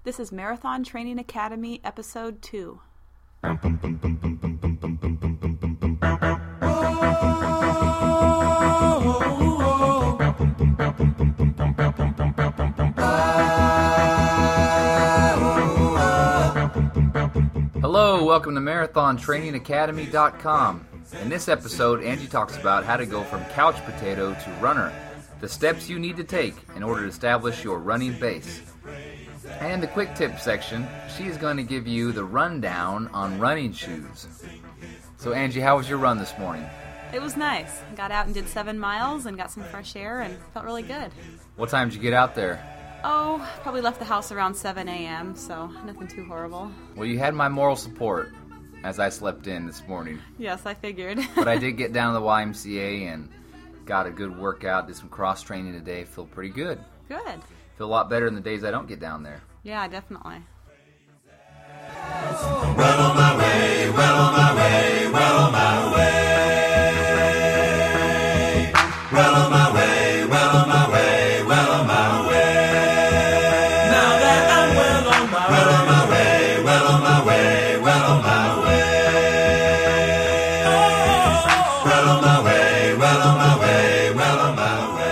This is Marathon Training Academy, Episode 2. Hello, welcome to MarathonTrainingAcademy.com. In this episode, Angie talks about how to go from couch potato to runner, the steps you need to take in order to establish your running base. And the quick tip section, she is going to give you the rundown on running shoes. So Angie, how was your run this morning? It was nice. Got out and did 7 miles and got some fresh air and felt really good. What time did you get out there? Oh, probably left the house around 7 a.m., so nothing too horrible. Well, you had my moral support as I slept in this morning. Yes, I figured. But I did get down to the YMCA and got a good workout, did some cross training today, feel pretty good. Good. Feel a lot better than the days I don't get down there. Yeah, definitely. Well on my way, well on my way, well on my way. Well on my way, well on my way, well on my way. Now that I'm well on my way, well on my way, well on my way. Well on my way, well on my way, well on my way.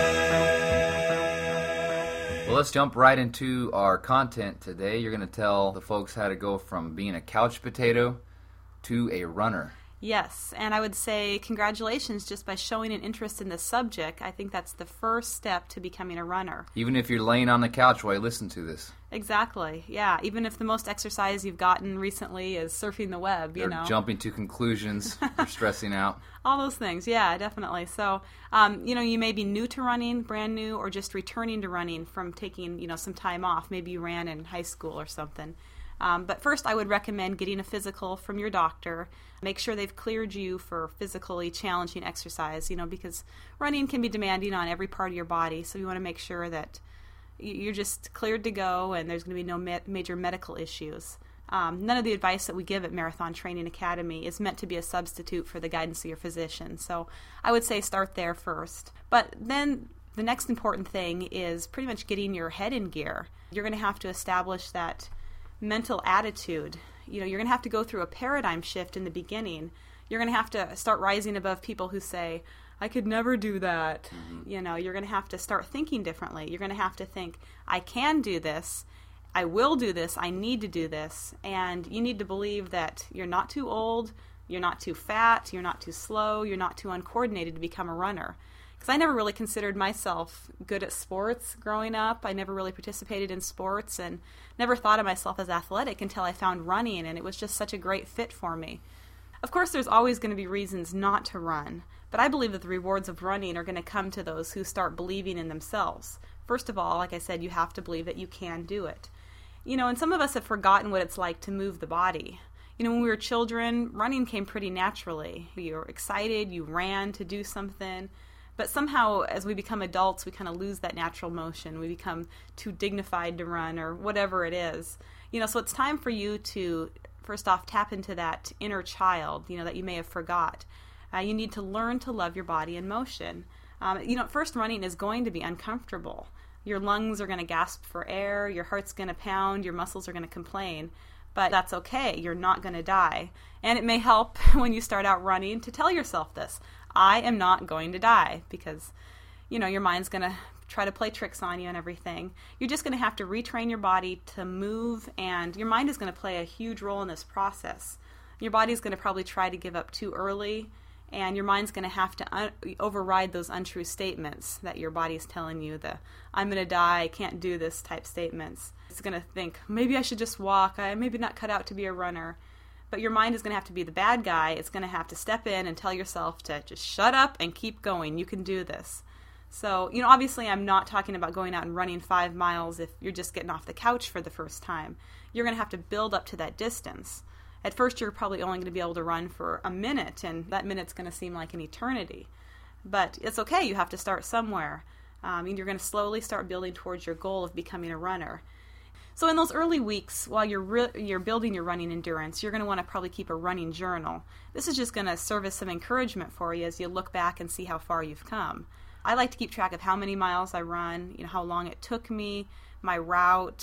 Well, let's jump right into our content today. You're going to tell the folks how to go from being a couch potato to a runner. Yes, and I would say congratulations just by showing an interest in this subject. I think that's the first step to becoming a runner. Even if you're laying on the couch while you listen to this. Exactly, yeah. Even if the most exercise you've gotten recently is surfing the web, you know. Jumping to conclusions, you're stressing out. All those things, yeah, definitely. So, you may be new to running, brand new, or just returning to running from taking, some time off. Maybe you ran in high school or something. But first, I would recommend getting a physical from your doctor. Make sure they've cleared you for physically challenging exercise, because running can be demanding on every part of your body. So you want to make sure that you're just cleared to go and there's going to be no major medical issues. None of the advice that we give at Marathon Training Academy is meant to be a substitute for the guidance of your physician. So I would say start there first. But then the next important thing is pretty much getting your head in gear. You're going to have to establish that mental attitude. You're going to have to go through a paradigm shift in the beginning. You're going to have to start rising above people who say, I could never do that. Mm-hmm. You're going to have to start thinking differently. You're going to have to think, I can do this. I will do this. I need to do this. And you need to believe that you're not too old, you're not too fat, you're not too slow, you're not too uncoordinated to become a runner. Because I never really considered myself good at sports growing up. I never really participated in sports and never thought of myself as athletic until I found running, and it was just such a great fit for me. Of course, there's always going to be reasons not to run, but I believe that the rewards of running are going to come to those who start believing in themselves. First of all, like I said, you have to believe that you can do it. And some of us have forgotten what it's like to move the body. When we were children, running came pretty naturally. You were excited, you ran to do something. But somehow, as we become adults, we kind of lose that natural motion. We become too dignified to run or whatever it is. So it's time for you to, first off, tap into that inner child, that you may have forgot. You need to learn to love your body in motion. At first, running is going to be uncomfortable. Your lungs are going to gasp for air, your heart's going to pound, your muscles are going to complain. But that's okay. You're not going to die. And it may help when you start out running to tell yourself this. I am not going to die, because, your mind's going to try to play tricks on you and everything. You're just going to have to retrain your body to move, and your mind is going to play a huge role in this process. Your body's going to probably try to give up too early, and your mind's going to have to override those untrue statements that your body's telling you, the I'm going to die, I can't do this type statements. It's going to think, maybe I should just walk, I maybe not cut out to be a runner. But your mind is going to have to be the bad guy. It's going to have to step in and tell yourself to just shut up and keep going. You can do this. So, obviously I'm not talking about going out and running 5 miles if you're just getting off the couch for the first time. You're going to have to build up to that distance. At first, you're probably only going to be able to run for a minute, and that minute's going to seem like an eternity. But it's okay. You have to start somewhere. You're going to slowly start building towards your goal of becoming a runner. So in those early weeks, while you're building your running endurance, you're going to want to probably keep a running journal. This is just going to serve as some encouragement for you as you look back and see how far you've come. I like to keep track of how many miles I run, how long it took me, my route,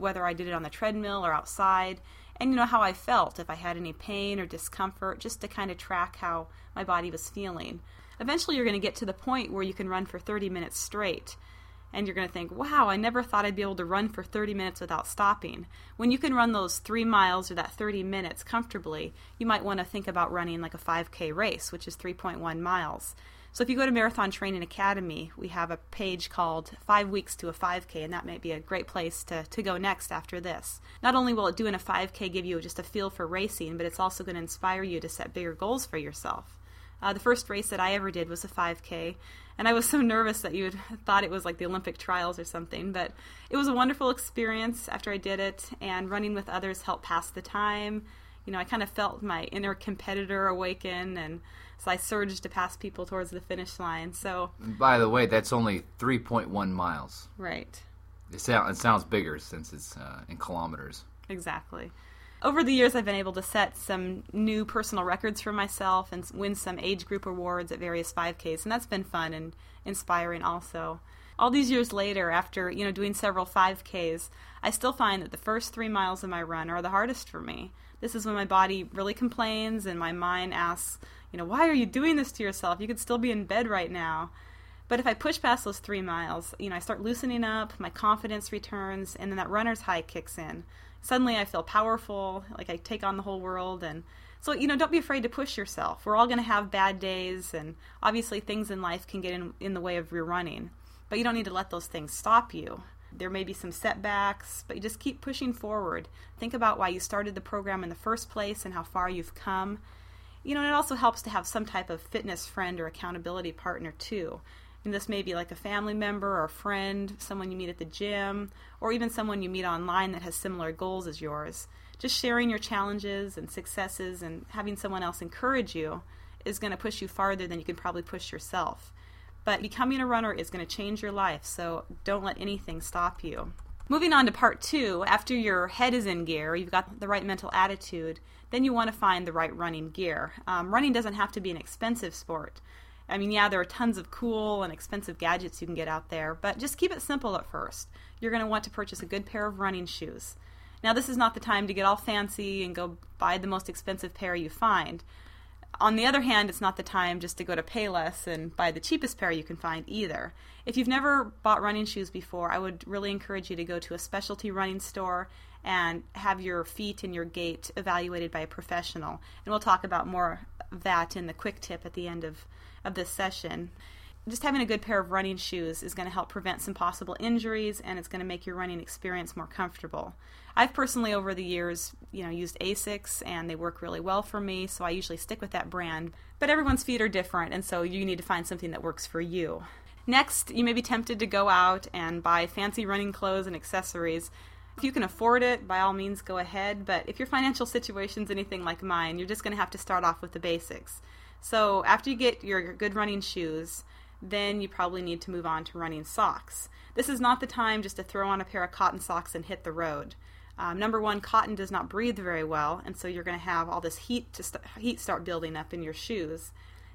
whether I did it on the treadmill or outside, and how I felt, if I had any pain or discomfort, just to kind of track how my body was feeling. Eventually you're going to get to the point where you can run for 30 minutes straight. And you're going to think, wow, I never thought I'd be able to run for 30 minutes without stopping. When you can run those 3 miles or that 30 minutes comfortably, you might want to think about running like a 5K race, which is 3.1 miles. So if you go to Marathon Training Academy, we have a page called 5 Weeks to a 5K, and that might be a great place to go next after this. Not only will it doing a 5K give you just a feel for racing, but it's also going to inspire you to set bigger goals for yourself. The first race that I ever did was a 5K, and I was so nervous that you would thought it was like the Olympic trials or something, but it was a wonderful experience after I did it, and running with others helped pass the time. I kind of felt my inner competitor awaken, and so I surged to pass people towards the finish line. So, by the way, that's only 3.1 miles. Right. It sounds bigger since it's in kilometers. Exactly. Over the years, I've been able to set some new personal records for myself and win some age group awards at various 5Ks, and that's been fun and inspiring also. All these years later, after doing several 5Ks, I still find that the first 3 miles of my run are the hardest for me. This is when my body really complains and my mind asks, why are you doing this to yourself? You could still be in bed right now. But if I push past those 3 miles, I start loosening up, my confidence returns, and then that runner's high kicks in. Suddenly I feel powerful, like I take on the whole world. And so, don't be afraid to push yourself. We're all going to have bad days, and obviously things in life can get in the way of your running. But you don't need to let those things stop you. There may be some setbacks, but you just keep pushing forward. Think about why you started the program in the first place and how far you've come. It also helps to have some type of fitness friend or accountability partner too. And this may be like a family member or a friend, someone you meet at the gym, or even someone you meet online that has similar goals as yours. Just sharing your challenges and successes and having someone else encourage you is going to push you farther than you can probably push yourself. But becoming a runner is going to change your life, so don't let anything stop you. Moving on to part 2, after your head is in gear, you've got the right mental attitude, then you want to find the right running gear. Running doesn't have to be an expensive sport. There are tons of cool and expensive gadgets you can get out there, but just keep it simple at first. You're going to want to purchase a good pair of running shoes. Now, this is not the time to get all fancy and go buy the most expensive pair you find. On the other hand, it's not the time just to go to Payless and buy the cheapest pair you can find either. If you've never bought running shoes before, I would really encourage you to go to a specialty running store and have your feet and your gait evaluated by a professional. And we'll talk about more of that in the quick tip at the end of this session. Just having a good pair of running shoes is going to help prevent some possible injuries, and it's going to make your running experience more comfortable. I've personally, over the years, used Asics, and they work really well for me, so I usually stick with that brand. But everyone's feet are different, and so you need to find something that works for you. Next, you may be tempted to go out and buy fancy running clothes and accessories. If you can afford it, by all means, go ahead. But if your financial situation's anything like mine, you're just going to have to start off with the basics. So after you get your good running shoes, then you probably need to move on to running socks. This is not the time just to throw on a pair of cotton socks and hit the road. Number one, cotton does not breathe very well, and so you're going to have all this heat start building up in your shoes.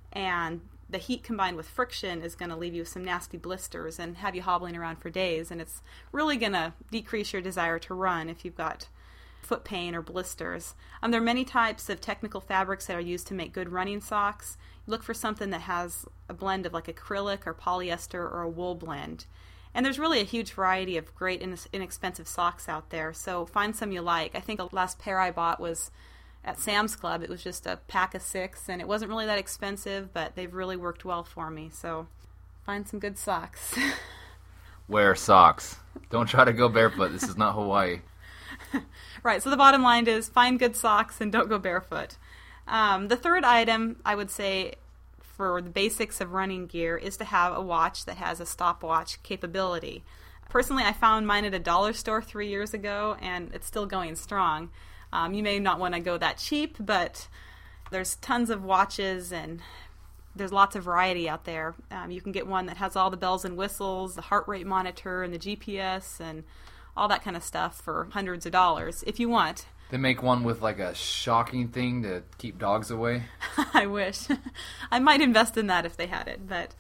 And the heat combined with friction is going to leave you with some nasty blisters and have you hobbling around for days, and it's really going to decrease your desire to run if you've got foot pain or blisters. There are many types of technical fabrics that are used to make good running socks. Look for something that has a blend of like acrylic or polyester or a wool blend. And there's really a huge variety of great inexpensive socks out there, so find some you like. I think the last pair I bought was at Sam's Club. It was just a pack of 6, and it wasn't really that expensive, but they've really worked well for me, so find some good socks. Wear socks. Don't try to go barefoot. This is not Hawaii. Right, so the bottom line is find good socks and don't go barefoot. The third item, I would say, for the basics of running gear is to have a watch that has a stopwatch capability. Personally, I found mine at a dollar store 3 years ago, and it's still going strong. You may not want to go that cheap, but there's tons of watches, and there's lots of variety out there. You can get one that has all the bells and whistles, the heart rate monitor, and the GPS, and all that kind of stuff for hundreds of dollars, if you want. They make one with like a shocking thing to keep dogs away. I wish. I might invest in that if they had it. But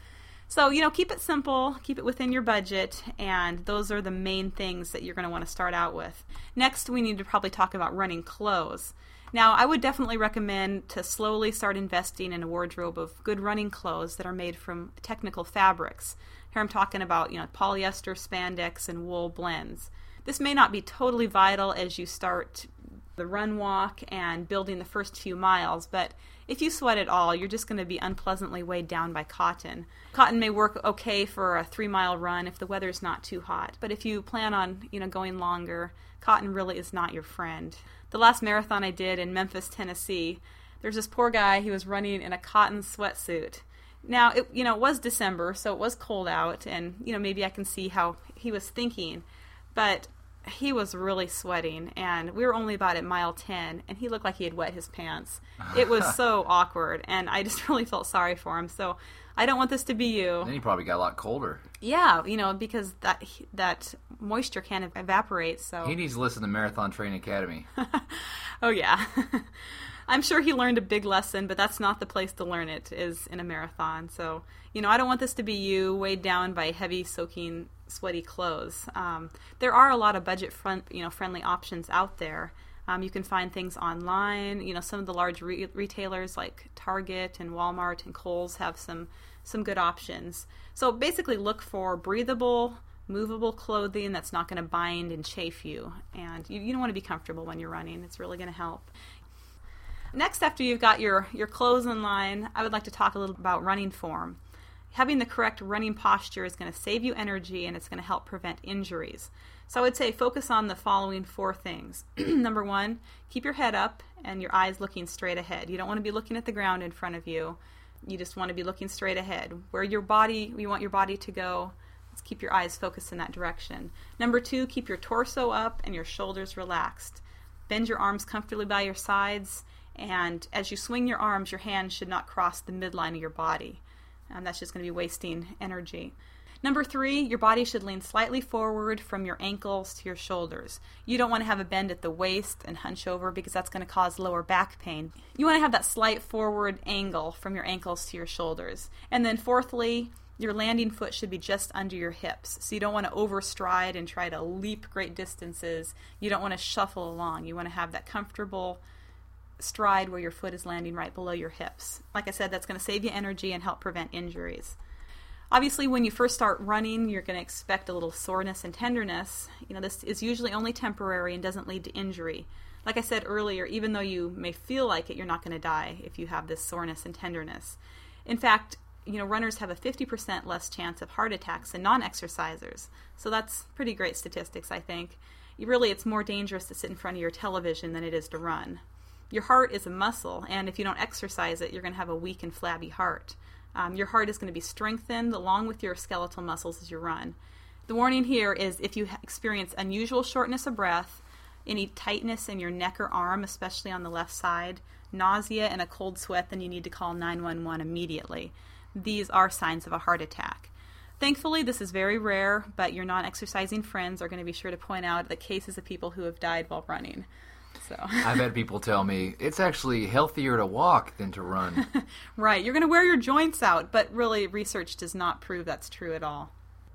So, keep it simple, keep it within your budget, and those are the main things that you're going to want to start out with. Next, we need to probably talk about running clothes. Now, I would definitely recommend to slowly start investing in a wardrobe of good running clothes that are made from technical fabrics. Here I'm talking about, polyester, spandex, and wool blends. This may not be totally vital as you start the run walk and building the first few miles, but if you sweat at all, you're just going to be unpleasantly weighed down by cotton. Cotton may work okay for a 3-mile run if the weather's not too hot, but if you plan on, going longer, cotton really is not your friend. The last marathon I did in Memphis, Tennessee, there's this poor guy, he was running in a cotton sweatsuit. Now, it was December, so it was cold out, and, maybe I can see how he was thinking, but he was really sweating, and we were only about at mile 10, and he looked like he had wet his pants. It was so awkward, and I just really felt sorry for him, so I don't want this to be you. Then he probably got a lot colder. Yeah, because that moisture can't evaporate, so... He needs to listen to Marathon Training Academy. Oh, yeah. I'm sure he learned a big lesson, but that's not the place to learn it, is in a marathon. So, I don't want this to be you weighed down by heavy, soaking, sweaty clothes. There are a lot of budget-friendly options out there. You can find things online. Some of the large retailers like Target and Walmart and Kohl's have some good options. So basically look for breathable, movable clothing that's not going to bind and chafe you. And you don't want to be comfortable when you're running. It's really going to help. Next, after you've got your clothes in line, I would like to talk a little about running form. Having the correct running posture is going to save you energy, and it's going to help prevent injuries. So I would say focus on the following 4 things. Number 1, keep your head up and your eyes looking straight ahead. You don't want to be looking at the ground in front of you. You just want to be looking straight ahead. Where you want your body to go, let's keep your eyes focused in that direction. Number 2, keep your torso up and your shoulders relaxed. Bend your arms comfortably by your sides, and as you swing your arms, your hands should not cross the midline of your body. That's just going to be wasting energy. Number 3, your body should lean slightly forward from your ankles to your shoulders. You don't want to have a bend at the waist and hunch over because that's going to cause lower back pain. You want to have that slight forward angle from your ankles to your shoulders. And then 4thly, your landing foot should be just under your hips. So you don't want to overstride and try to leap great distances. You don't want to shuffle along. You want to have that comfortable stride where your foot is landing right below your hips. Like I said, that's going to save you energy and help prevent injuries. Obviously, when you first start running, you're going to expect a little soreness and tenderness. This is usually only temporary and doesn't lead to injury. Like I said earlier, even though you may feel like it, you're not going to die if you have this soreness and tenderness. In fact, runners have a 50% less chance of heart attacks than non-exercisers. So that's pretty great statistics, I think. It's more dangerous to sit in front of your television than it is to run. Your heart is a muscle, and if you don't exercise it, you're going to have a weak and flabby heart. Your heart is going to be strengthened along with your skeletal muscles as you run. The warning here is if you experience unusual shortness of breath, any tightness in your neck or arm, especially on the left side, nausea, and a cold sweat, then you need to call 911 immediately. These are signs of a heart attack. Thankfully, this is very rare, but your non-exercising friends are going to be sure to point out the cases of people who have died while running. So. I've had people tell me it's actually healthier to walk than to run. Right. You're going to wear your joints out, but really research does not prove that's true at all.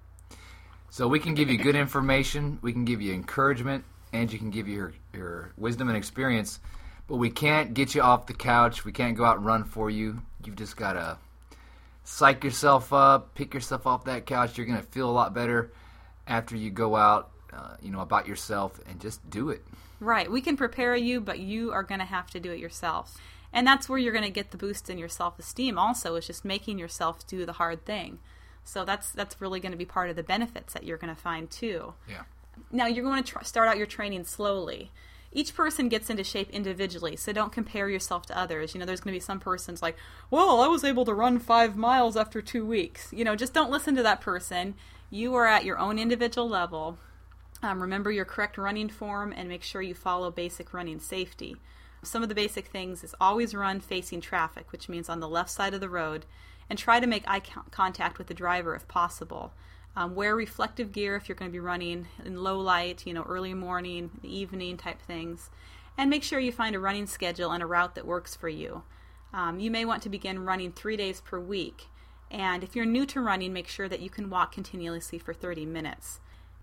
So we can give you good information, we can give you encouragement, and you can give you your wisdom and experience, but we can't get you off the couch. We can't go out and run for you. You've just got to psych yourself up, pick yourself off that couch. You're going to feel a lot better after you go out, about yourself, and just do it. Right. We can prepare you, but you are going to have to do it yourself. And that's where you're going to get the boost in your self-esteem also, is just making yourself do the hard thing. So that's really going to be part of the benefits that you're going to find too. Yeah. Now, you're going to start out your training slowly. Each person gets into shape individually, so don't compare yourself to others. There's going to be some person's like, well, I was able to run 5 miles after 2 weeks. Just don't listen to that person. You are at your own individual level. Remember your correct running form and make sure you follow basic running safety. Some of the basic things is always run facing traffic, which means on the left side of the road, and try to make eye contact with the driver if possible. Wear reflective gear if you're going to be running in low light, early morning, evening type things. And make sure you find a running schedule and a route that works for you. You may want to begin running 3 days per week. And if you're new to running, make sure that you can walk continuously for 30 minutes.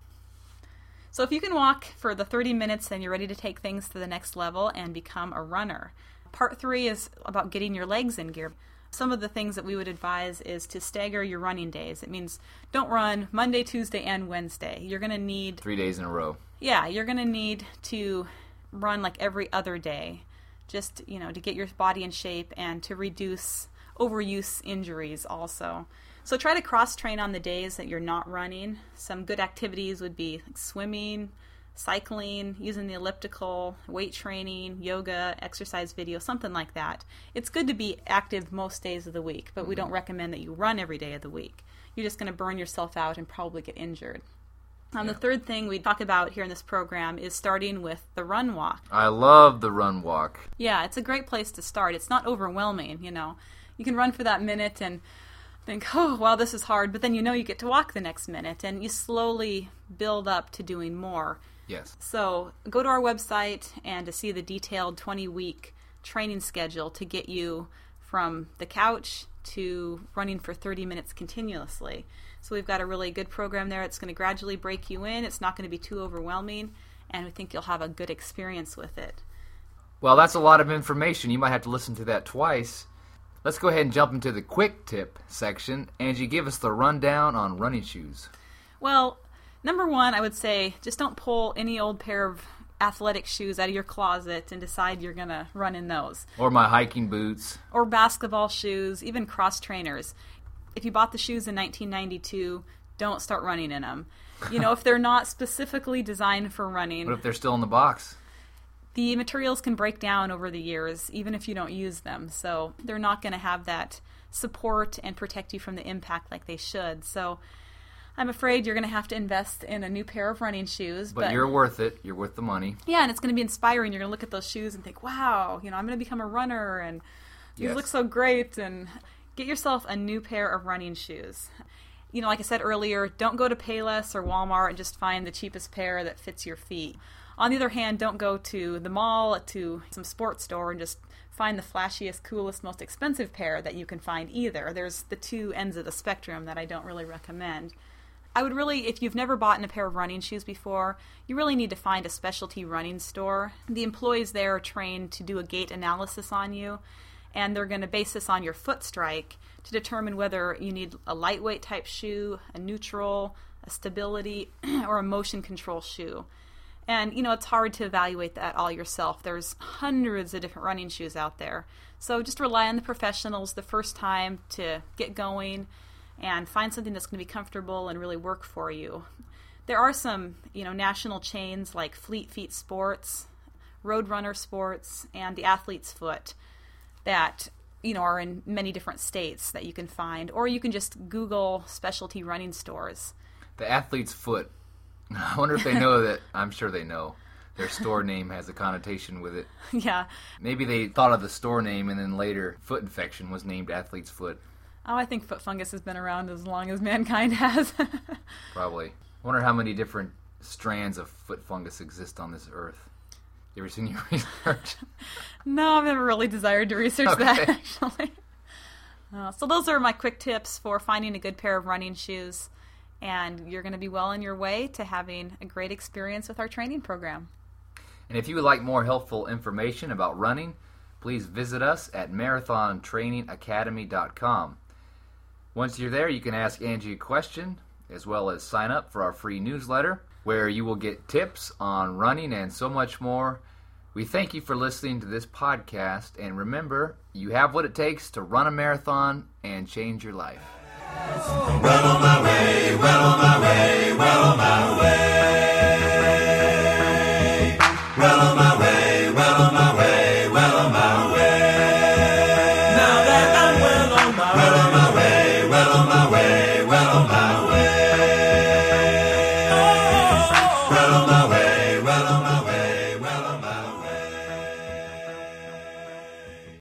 So if you can walk for the 30 minutes, then you're ready to take things to the next level and become a runner. Part 3 is about getting your legs in gear. Some of the things that we would advise is to stagger your running days. It means don't run Monday, Tuesday, and Wednesday. You're going to need 3 days in a row. Yeah, you're going to need to run like every other day, just, to get your body in shape and to reduce overuse injuries also. So try to cross-train on the days that you're not running. Some good activities would be like swimming, cycling, using the elliptical, weight training, yoga, exercise video, something like that. It's good to be active most days of the week, but we don't recommend that you run every day of the week. You're just going to burn yourself out and probably get injured. The third thing we talk about here in this program is starting with the run walk. I love the run walk. Yeah, it's a great place to start. It's not overwhelming, You can run for that minute and think, oh, wow, this is hard. But then you get to walk the next minute, and you slowly build up to doing more. Yes. So go to our website and to see the detailed 20-week training schedule to get you from the couch to running for 30 minutes continuously. So we've got a really good program there. It's going to gradually break you in. It's not going to be too overwhelming, and we think you'll have a good experience with it. Well, that's a lot of information. You might have to listen to that twice. Let's go ahead and jump into the quick tip section. Angie, give us the rundown on running shoes. Well, number one, I would say just don't pull any old pair of athletic shoes out of your closet and decide you're going to run in those. Or my hiking boots. Or basketball shoes, even cross trainers. If you bought the shoes in 1992, don't start running in them. If they're not specifically designed for running. What if they're still in the box? The materials can break down over the years, even if you don't use them. So they're not going to have that support and protect you from the impact like they should. So I'm afraid you're going to have to invest in a new pair of running shoes. But you're worth it. You're worth the money. Yeah, and it's going to be inspiring. You're going to look at those shoes and think, wow, I'm going to become a runner, and these look so great. And get yourself a new pair of running shoes. Like I said earlier, don't go to Payless or Walmart and just find the cheapest pair that fits your feet. On the other hand, don't go to the mall, to some sports store, and just find the flashiest, coolest, most expensive pair that you can find either. There's the two ends of the spectrum that I don't really recommend. I would really, if you've never bought a pair of running shoes before, you really need to find a specialty running store. The employees there are trained to do a gait analysis on you, and they're going to base this on your foot strike to determine whether you need a lightweight type shoe, a neutral, a stability, or a motion control shoe. And, it's hard to evaluate that all yourself. There's hundreds of different running shoes out there. So just rely on the professionals the first time to get going and find something that's going to be comfortable and really work for you. There are some, national chains like Fleet Feet Sports, Roadrunner Sports, and the Athlete's Foot that, are in many different states that you can find. Or you can just Google specialty running stores. The Athlete's Foot. I wonder if they know that. I'm sure they know. Their store name has a connotation with it. Yeah. Maybe they thought of the store name and then later foot infection was named Athlete's Foot. Oh, I think foot fungus has been around as long as mankind has. Probably. I wonder how many different strands of foot fungus exist on this earth. You ever seen your research? No, I've never really desired to research that, actually. So those are my quick tips for finding a good pair of running shoes. And you're going to be well on your way to having a great experience with our training program. And if you would like more helpful information about running, please visit us at marathontrainingacademy.com. Once you're there, you can ask Angie a question, as well as sign up for our free newsletter, where you will get tips on running and so much more. We thank you for listening to this podcast, and remember, you have what it takes to run a marathon and change your life. Well on my way, well on my way, well on my way.